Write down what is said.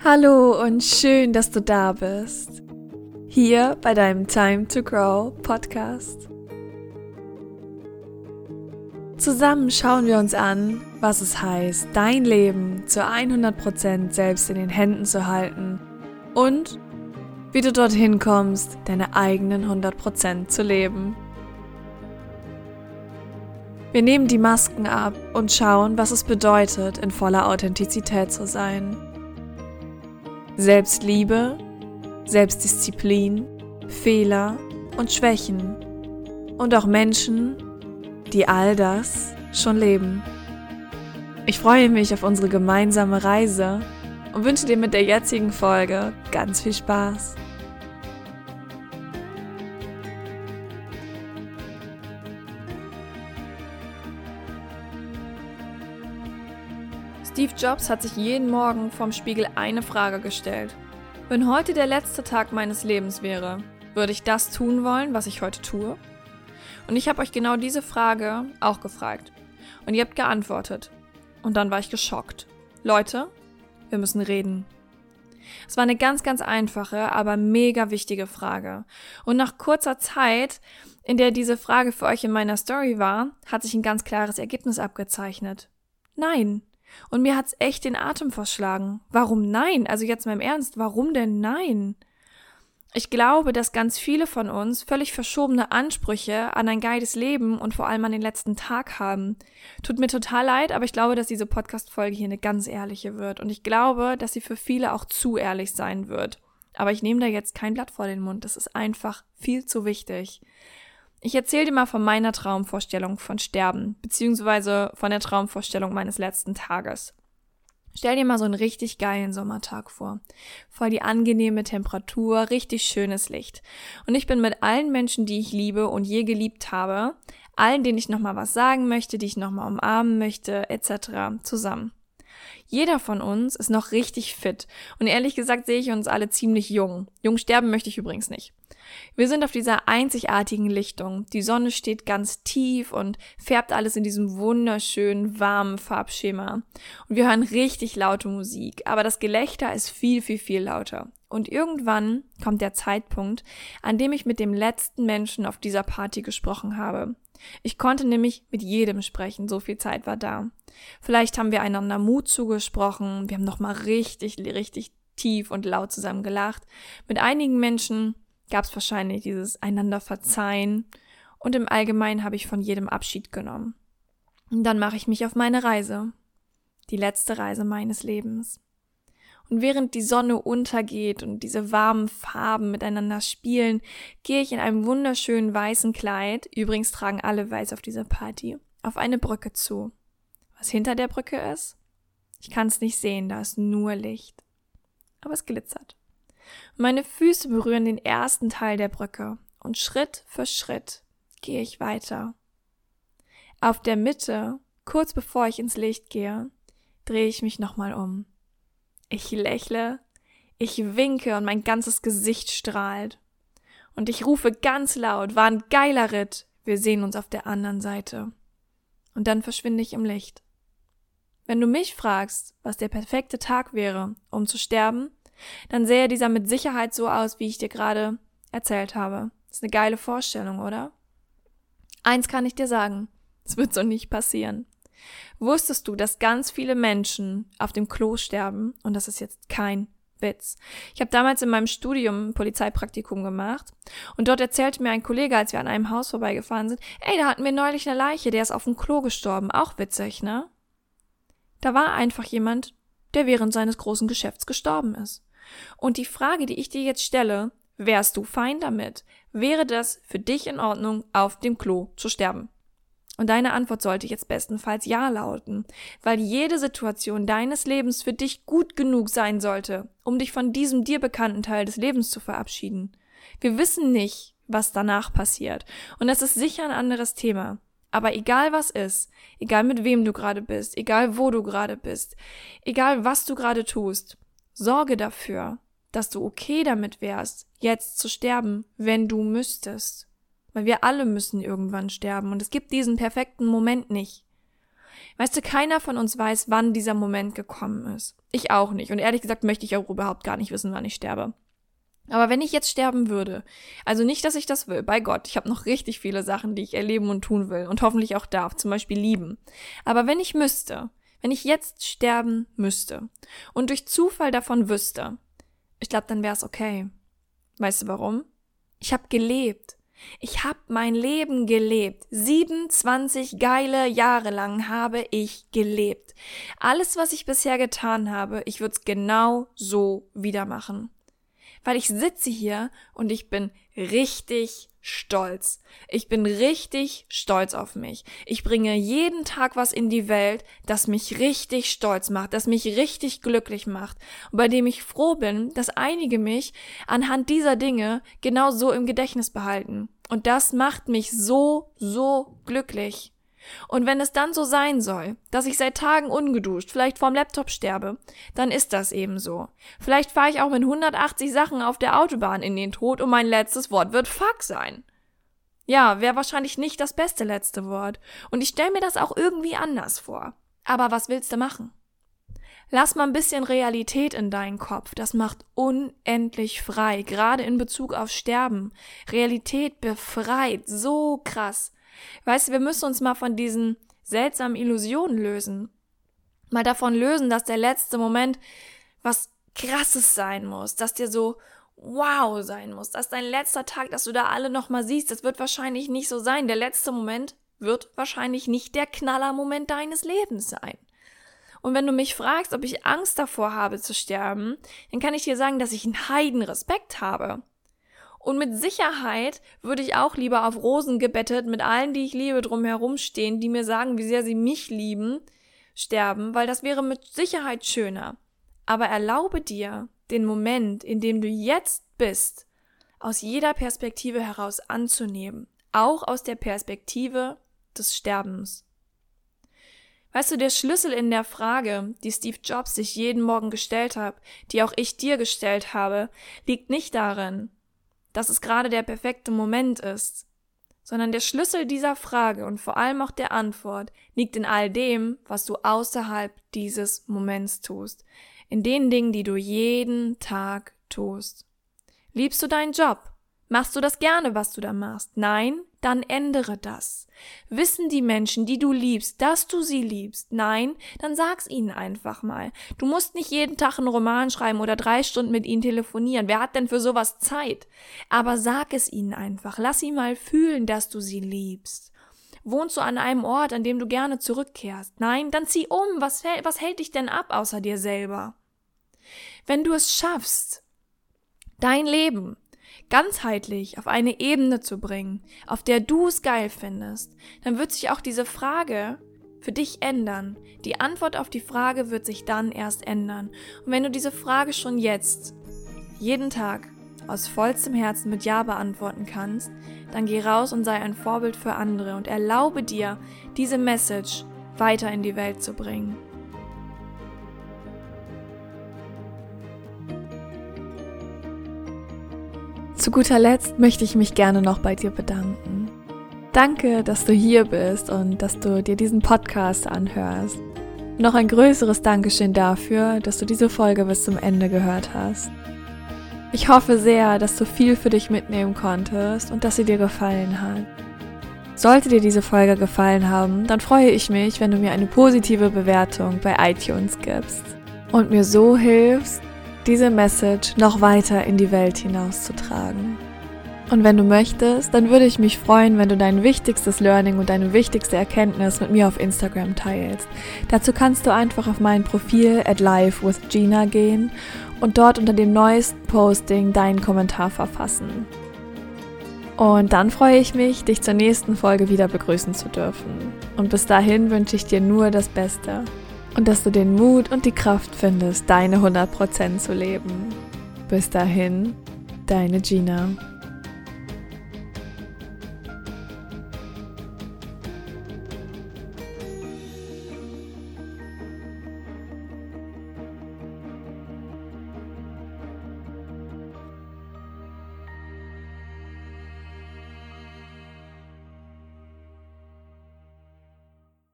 Hallo und schön, dass du da bist. Hier bei deinem Time to Grow Podcast. Zusammen schauen wir uns an, was es heißt, dein Leben zu 100% selbst in den Händen zu halten und wie du dorthin kommst, deine eigenen 100% zu leben. Wir nehmen die Masken ab und schauen, was es bedeutet, in voller Authentizität zu sein. Selbstliebe, Selbstdisziplin, Fehler und Schwächen und auch Menschen, die all das schon leben. Ich freue mich auf unsere gemeinsame Reise und wünsche dir mit der jetzigen Folge ganz viel Spaß. Steve Jobs hat sich jeden Morgen vorm Spiegel eine Frage gestellt. Wenn heute der letzte Tag meines Lebens wäre, würde ich das tun wollen, was ich heute tue? Und ich habe euch genau diese Frage auch gefragt. Und ihr habt geantwortet. Und dann war ich geschockt. Leute, wir müssen reden. Es war eine ganz, ganz einfache, aber mega wichtige Frage. Und nach kurzer Zeit, in der diese Frage für euch in meiner Story war, hat sich ein ganz klares Ergebnis abgezeichnet. Nein. Und mir hat's echt den Atem verschlagen. Warum nein? Also jetzt mal im Ernst, warum denn nein? Ich glaube, dass ganz viele von uns völlig verschobene Ansprüche an ein geiles Leben und vor allem an den letzten Tag haben. Tut mir total leid, aber ich glaube, dass diese Podcast-Folge hier eine ganz ehrliche wird. Und ich glaube, dass sie für viele auch zu ehrlich sein wird. Aber ich nehme da jetzt kein Blatt vor den Mund. Das ist einfach viel zu wichtig. Ich erzähle dir mal von meiner Traumvorstellung von Sterben, beziehungsweise von der Traumvorstellung meines letzten Tages. Stell dir mal so einen richtig geilen Sommertag vor. Voll die angenehme Temperatur, richtig schönes Licht. Und ich bin mit allen Menschen, die ich liebe und je geliebt habe, allen, denen ich nochmal was sagen möchte, die ich nochmal umarmen möchte, etc. zusammen. Jeder von uns ist noch richtig fit und ehrlich gesagt sehe ich uns alle ziemlich jung. Jung sterben möchte ich übrigens nicht. Wir sind auf dieser einzigartigen Lichtung. Die Sonne steht ganz tief und färbt alles in diesem wunderschönen, warmen Farbschema. Und wir hören richtig laute Musik, aber das Gelächter ist viel, viel, viel lauter. Und irgendwann kommt der Zeitpunkt, an dem ich mit dem letzten Menschen auf dieser Party gesprochen habe. Ich konnte nämlich mit jedem sprechen, so viel Zeit war da. Vielleicht haben wir einander Mut zugesprochen, wir haben nochmal richtig, richtig tief und laut zusammen gelacht. Mit einigen Menschen gab es wahrscheinlich dieses einander verzeihen und im Allgemeinen habe ich von jedem Abschied genommen. Und dann mache ich mich auf meine Reise, die letzte Reise meines Lebens. Und während die Sonne untergeht und diese warmen Farben miteinander spielen, gehe ich in einem wunderschönen weißen Kleid, übrigens tragen alle weiß auf dieser Party, auf eine Brücke zu. Was hinter der Brücke ist? Ich kann es nicht sehen, da ist nur Licht. Aber es glitzert. Meine Füße berühren den ersten Teil der Brücke und Schritt für Schritt gehe ich weiter. Auf der Mitte, kurz bevor ich ins Licht gehe, drehe ich mich nochmal um. Ich lächle, ich winke und mein ganzes Gesicht strahlt. Und ich rufe ganz laut, war ein geiler Ritt, wir sehen uns auf der anderen Seite. Und dann verschwinde ich im Licht. Wenn du mich fragst, was der perfekte Tag wäre, um zu sterben, dann sähe dieser mit Sicherheit so aus, wie ich dir gerade erzählt habe. Das ist eine geile Vorstellung, oder? Eins kann ich dir sagen, es wird so nicht passieren. Wusstest du, dass ganz viele Menschen auf dem Klo sterben? Und das ist jetzt kein Witz. Ich habe damals in meinem Studium ein Polizeipraktikum gemacht und dort erzählte mir ein Kollege, als wir an einem Haus vorbeigefahren sind, ey, da hatten wir neulich eine Leiche, der ist auf dem Klo gestorben. Auch witzig, ne? Da war einfach jemand, der während seines großen Geschäfts gestorben ist. Und die Frage, die ich dir jetzt stelle, wärst du fein damit? Wäre das für dich in Ordnung, auf dem Klo zu sterben? Und deine Antwort sollte jetzt bestenfalls ja lauten, weil jede Situation deines Lebens für dich gut genug sein sollte, um dich von diesem dir bekannten Teil des Lebens zu verabschieden. Wir wissen nicht, was danach passiert. Und das ist sicher ein anderes Thema. Aber egal was ist, egal mit wem du gerade bist, egal wo du gerade bist, egal was du gerade tust, sorge dafür, dass du okay damit wärst, jetzt zu sterben, wenn du müsstest. Weil wir alle müssen irgendwann sterben und es gibt diesen perfekten Moment nicht. Weißt du, keiner von uns weiß, wann dieser Moment gekommen ist. Ich auch nicht. Und ehrlich gesagt möchte ich auch überhaupt gar nicht wissen, wann ich sterbe. Aber wenn ich jetzt sterben würde, also nicht, dass ich das will, bei Gott, ich habe noch richtig viele Sachen, die ich erleben und tun will und hoffentlich auch darf, zum Beispiel lieben. Aber wenn ich jetzt sterben müsste und durch Zufall davon wüsste, ich glaube, dann wäre es okay. Weißt du warum? Ich habe gelebt. Ich habe mein Leben gelebt. 27 geile Jahre lang habe ich gelebt. Alles, was ich bisher getan habe, ich würde es genau so wieder machen. Weil ich sitze hier und ich bin richtig stolz. Ich bin richtig stolz auf mich. Ich bringe jeden Tag was in die Welt, das mich richtig stolz macht, das mich richtig glücklich macht und bei dem ich froh bin, dass einige mich anhand dieser Dinge genau so im Gedächtnis behalten. Und das macht mich so, so glücklich. Und wenn es dann so sein soll, dass ich seit Tagen ungeduscht, vielleicht vorm Laptop sterbe, dann ist das eben so. Vielleicht fahre ich auch mit 180 Sachen auf der Autobahn in den Tod und mein letztes Wort wird Fuck sein. Ja, wäre wahrscheinlich nicht das beste letzte Wort. Und ich stelle mir das auch irgendwie anders vor. Aber was willst du machen? Lass mal ein bisschen Realität in deinen Kopf. Das macht unendlich frei, gerade in Bezug auf Sterben. Realität befreit, so krass. Weißt du, wir müssen uns mal von diesen seltsamen Illusionen lösen. Mal davon lösen, dass der letzte Moment was Krasses sein muss, dass dir so wow sein muss, dass dein letzter Tag, dass du da alle nochmal siehst, das wird wahrscheinlich nicht so sein. Der letzte Moment wird wahrscheinlich nicht der Knallermoment deines Lebens sein. Und wenn du mich fragst, ob ich Angst davor habe zu sterben, dann kann ich dir sagen, dass ich einen Heidenrespekt habe. Und mit Sicherheit würde ich auch lieber auf Rosen gebettet mit allen, die ich liebe, drumherum stehen, die mir sagen, wie sehr sie mich lieben, sterben, weil das wäre mit Sicherheit schöner. Aber erlaube dir, den Moment, in dem du jetzt bist, aus jeder Perspektive heraus anzunehmen, auch aus der Perspektive des Sterbens. Weißt du, der Schlüssel in der Frage, die Steve Jobs sich jeden Morgen gestellt hat, die auch ich dir gestellt habe, liegt nicht darin, dass es gerade der perfekte Moment ist, sondern der Schlüssel dieser Frage und vor allem auch der Antwort liegt in all dem, was du außerhalb dieses Moments tust, in den Dingen, die du jeden Tag tust. Liebst du deinen Job? Machst du das gerne, was du da machst? Nein? Dann ändere das. Wissen die Menschen, die du liebst, dass du sie liebst? Nein? Dann sag's ihnen einfach mal. Du musst nicht jeden Tag einen Roman schreiben oder 3 Stunden mit ihnen telefonieren. Wer hat denn für sowas Zeit? Aber sag es ihnen einfach. Lass sie mal fühlen, dass du sie liebst. Wohnst du an einem Ort, an dem du gerne zurückkehrst? Nein? Dann zieh um. Was hält dich denn ab außer dir selber? Wenn du es schaffst, dein Leben ganzheitlich auf eine Ebene zu bringen, auf der du es geil findest, dann wird sich auch diese Frage für dich ändern. Die Antwort auf die Frage wird sich dann erst ändern. Und wenn du diese Frage schon jetzt, jeden Tag, aus vollstem Herzen mit Ja beantworten kannst, dann geh raus und sei ein Vorbild für andere und erlaube dir, diese Message weiter in die Welt zu bringen. Zu guter Letzt möchte ich mich gerne noch bei dir bedanken. Danke, dass du hier bist und dass du dir diesen Podcast anhörst. Noch ein größeres Dankeschön dafür, dass du diese Folge bis zum Ende gehört hast. Ich hoffe sehr, dass du viel für dich mitnehmen konntest und dass sie dir gefallen hat. Sollte dir diese Folge gefallen haben, dann freue ich mich, wenn du mir eine positive Bewertung bei iTunes gibst und mir so hilfst, diese Message noch weiter in die Welt hinauszutragen. Und wenn du möchtest, dann würde ich mich freuen, wenn du dein wichtigstes Learning und deine wichtigste Erkenntnis mit mir auf Instagram teilst. Dazu kannst du einfach auf mein Profil @livewithgina gehen und dort unter dem neuesten Posting deinen Kommentar verfassen. Und dann freue ich mich, dich zur nächsten Folge wieder begrüßen zu dürfen. Und bis dahin wünsche ich dir nur das Beste. Und dass du den Mut und die Kraft findest, deine 100% zu leben. Bis dahin, deine Gina.